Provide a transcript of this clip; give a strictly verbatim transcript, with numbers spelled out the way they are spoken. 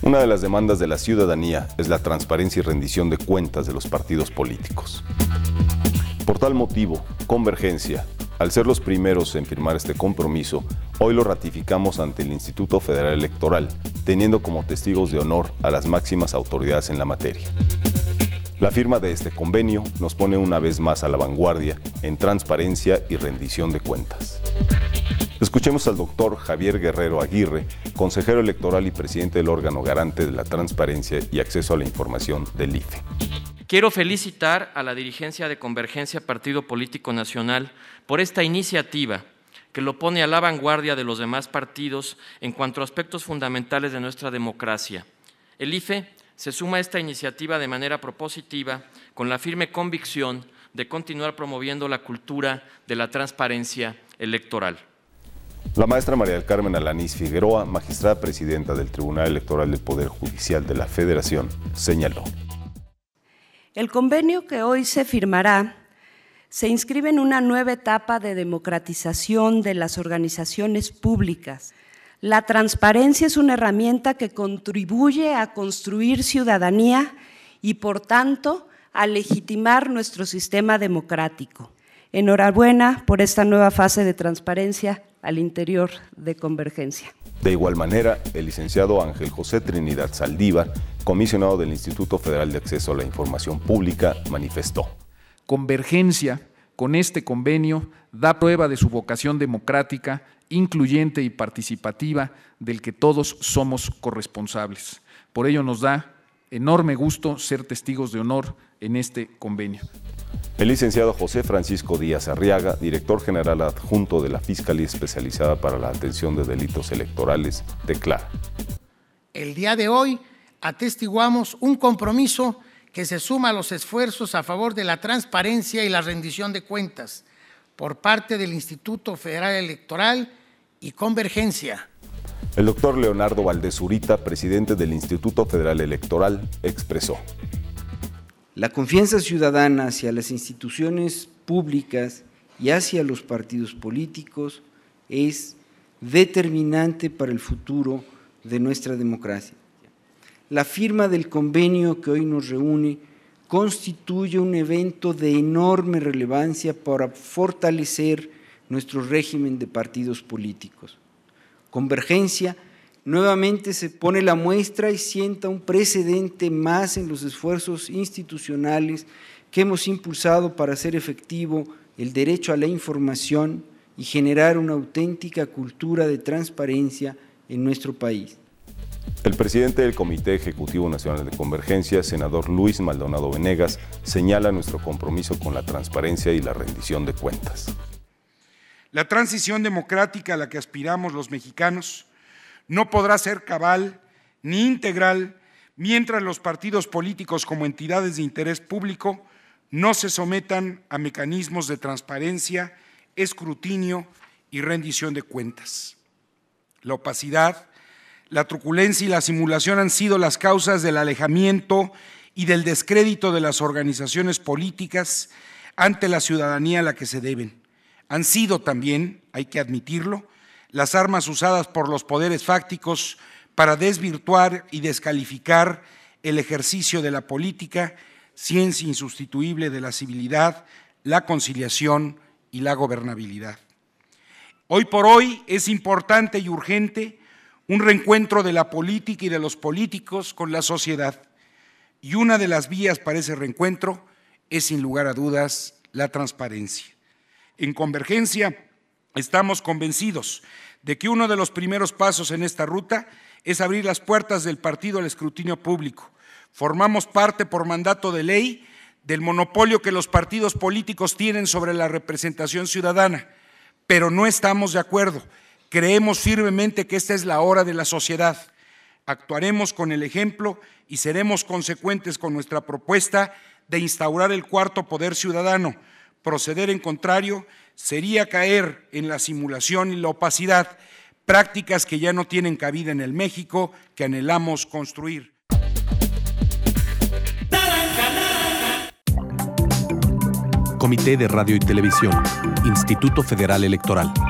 Una de las demandas de la ciudadanía es la transparencia y rendición de cuentas de los partidos políticos. Por tal motivo, Convergencia, al ser los primeros en firmar este compromiso, hoy lo ratificamos ante el Instituto Federal Electoral, teniendo como testigos de honor a las máximas autoridades en la materia. La firma de este convenio nos pone una vez más a la vanguardia en transparencia y rendición de cuentas. Escuchemos al doctor Javier Guerrero Aguirre, consejero electoral y presidente del órgano garante de la transparencia y acceso a la información del I F E. Quiero felicitar a la dirigencia de Convergencia Partido Político Nacional por esta iniciativa que lo pone a la vanguardia de los demás partidos en cuanto a aspectos fundamentales de nuestra democracia. El I F E se suma a esta iniciativa de manera propositiva con la firme convicción de continuar promoviendo la cultura de la transparencia electoral. La maestra María del Carmen Alanís Figueroa, magistrada presidenta del Tribunal Electoral del Poder Judicial de la Federación, señaló: el convenio que hoy se firmará se inscribe en una nueva etapa de democratización de las organizaciones públicas. La transparencia es una herramienta que contribuye a construir ciudadanía y, por tanto, a legitimar nuestro sistema democrático. Enhorabuena por esta nueva fase de transparencia al interior de Convergencia. De igual manera, el licenciado Ángel José Trinidad Saldívar, comisionado del Instituto Federal de Acceso a la Información Pública, manifestó: Convergencia, con este convenio, da prueba de su vocación democrática, incluyente y participativa, del que todos somos corresponsables. Por ello nos da enorme gusto ser testigos de honor en este convenio. El licenciado José Francisco Díaz Arriaga, director general adjunto de la Fiscalía Especializada para la Atención de Delitos Electorales, declara: el día de hoy atestiguamos un compromiso que se suma a los esfuerzos a favor de la transparencia y la rendición de cuentas por parte del Instituto Federal Electoral y Convergencia. El doctor Leonardo Valdés Zurita, presidente del Instituto Federal Electoral, expresó: la confianza ciudadana hacia las instituciones públicas y hacia los partidos políticos es determinante para el futuro de nuestra democracia. La firma del convenio que hoy nos reúne constituye un evento de enorme relevancia para fortalecer nuestro régimen de partidos políticos. Convergencia nuevamente se pone la muestra y sienta un precedente más en los esfuerzos institucionales que hemos impulsado para hacer efectivo el derecho a la información y generar una auténtica cultura de transparencia en nuestro país. El presidente del Comité Ejecutivo Nacional de Convergencia, senador Luis Maldonado Venegas, señala nuestro compromiso con la transparencia y la rendición de cuentas. La transición democrática a la que aspiramos los mexicanos no podrá ser cabal ni integral mientras los partidos políticos como entidades de interés público no se sometan a mecanismos de transparencia, escrutinio y rendición de cuentas. La opacidad, la truculencia y la simulación han sido las causas del alejamiento y del descrédito de las organizaciones políticas ante la ciudadanía a la que se deben. Han sido también, hay que admitirlo, las armas usadas por los poderes fácticos para desvirtuar y descalificar el ejercicio de la política, ciencia insustituible de la civilidad, la conciliación y la gobernabilidad. Hoy por hoy es importante y urgente un reencuentro de la política y de los políticos con la sociedad, y una de las vías para ese reencuentro es, sin lugar a dudas, la transparencia. En Convergencia estamos convencidos de que uno de los primeros pasos en esta ruta es abrir las puertas del partido al escrutinio público. Formamos parte por mandato de ley del monopolio que los partidos políticos tienen sobre la representación ciudadana, pero no estamos de acuerdo. Creemos firmemente que esta es la hora de la sociedad. Actuaremos con el ejemplo y seremos consecuentes con nuestra propuesta de instaurar el cuarto poder ciudadano. Proceder en contrario sería caer en la simulación y la opacidad, prácticas que ya no tienen cabida en el México que anhelamos construir. Comité de Radio y Televisión, Instituto Federal Electoral.